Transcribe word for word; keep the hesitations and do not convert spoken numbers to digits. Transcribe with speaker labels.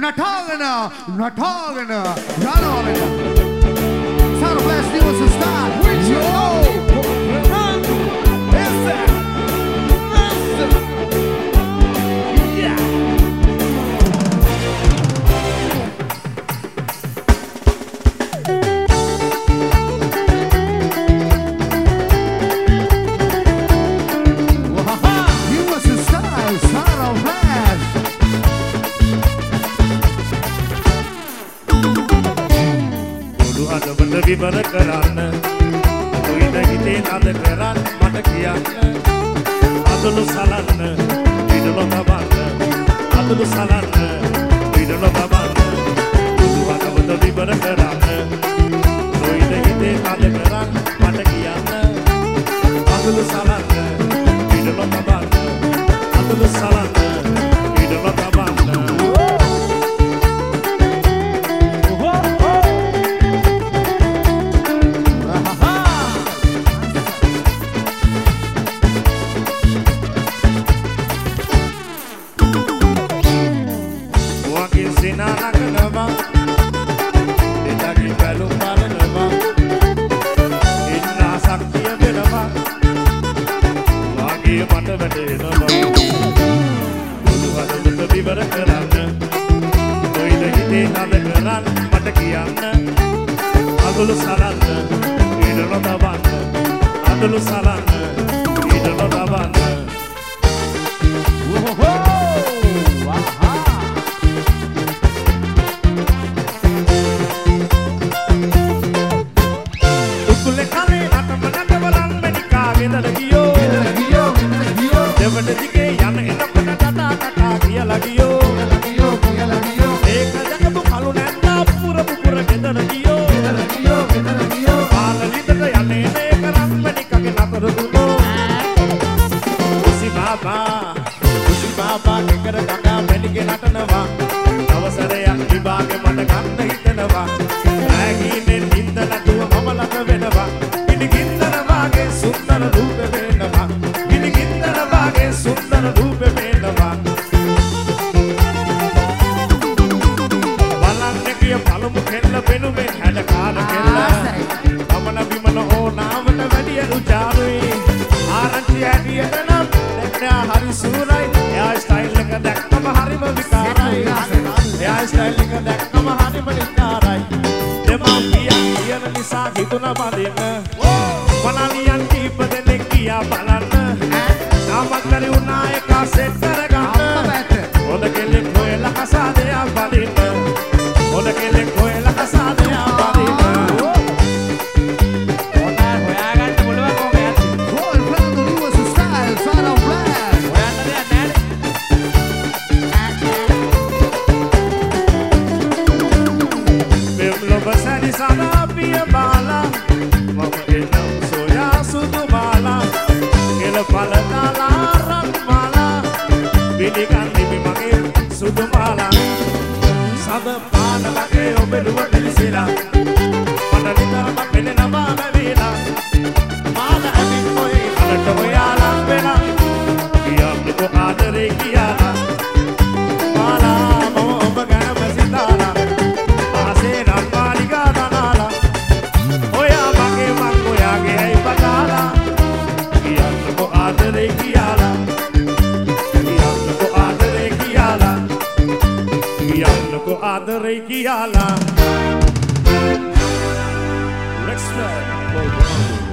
Speaker 1: නටාගෙන නටාගෙන යනවලට Sound of Blast New to start. Yo! Run! Is that? Yeah! You was a style, Sound of Blast.
Speaker 2: අදවල විවර කරන්න කොයිද හිතේ නද කරන්න මට කියන්න අදලු සලන්න විඩලො තබන්න අදලු සලන්න විඩලො තබන්න අදවල විවර කරන්න කොයිද හිතේ නද කරන්න මට කියන්න අදලු සලන්න විඩලො තබන්න අදලු සලන්න විඩලො තබන්න නගනවා එතකින් බැලුම් බලනවා ඉන්න ශක්තිය වෙනවා වාගේ මට වැටෙනවා බුදු හදවත විවර කරන්න කොයිද හිතේ නද කරන්න මට කියන්න අදලු සලන්න ඊඩලො තබන්න අදලු සලන්න ඊඩලො තබන්න දිගේ යන එනකොට කතා කතා කියලා ගියෝ ගියෝ කියලා ගියෝ ඒක දැකපු කලු නැන්දා පුර පුර ගෙදර ගියෝ ගෙදර ගියෝ ගෙදර ගියෝ පාලලිතට යන්නේ නේ කරම්මණි කගේ නතර දුනෝ කුසි බාබා කුසි බාබා ගෙකර කකා මෙලිගේ නටනවා අවසරයක් විභාගෙ මට ගන්න හිතනවා ඈගිනේ නින්ද නැතුව මම ළඟ වෙනවා ඉනි ගින්දර වාගේ සුන්දර රූප වෙනවා ඉනි ගින්දර වාගේ සුන්දර රූප වෙනවා බලන්නේ කිය පළමු කෙල්ල වෙනුමේ හැඩ කාල කෙල්ල ගමන විමන ඕනාවට වැඩි උචාරුයි ආරංචි ඇටියට නම් දැක්නා හරි සූරයි එයා ස්ටයිල් එක දැක්කම හරිම විකාරයි එයා ස්ටයිල් එක දැක්කම හරිම විකාරයි දෙමාපියන් කියන නිසා හිතුණ බඳින්න මනලියන් කීප දෙනෙක් ගියා බලන්න නාමකරි උනා එක සෙට් කරගන්න හොඳ කෙල්ලෙක් හොයලා කසාදයක් බඳින්න හොඳ කෙල්ලෙක් හොයලා කසාදයක් බඳින්න හොඳයි හොයාගන්න පුළුවන් කොහොමද
Speaker 1: Roll from the Lewis style, Sound of Blast.
Speaker 2: හොයන්න දෙයක් නැහැ මෙම්ලොබ සැරි සදා පිය බාලා මම එනම් සොයා සුදු බාලා කෙල පල දාලා රන් මාලා පිළිගන්නේ මගේ සුදු මාලා සද පාන ලගේ ඔබලුව පිළිසිලා මට නිතරම පෙනෙනවා බැවිලා මාල ඇවිත් මොයි අරට ඔයාලා වෙලා කියන්නකො ආදරේ කියලා මාලා මම ඔබ ගැන බසිතාලා ආසේ නම් මාලිගා දනාලා ඔයා මගේ මං ඔයාගේ ඇයි පතාලා කියන්නකො ආදරේ කියලා කියන්නකො ආදරේ කියලා කියන්නකො ආදරේ කියලා Respect.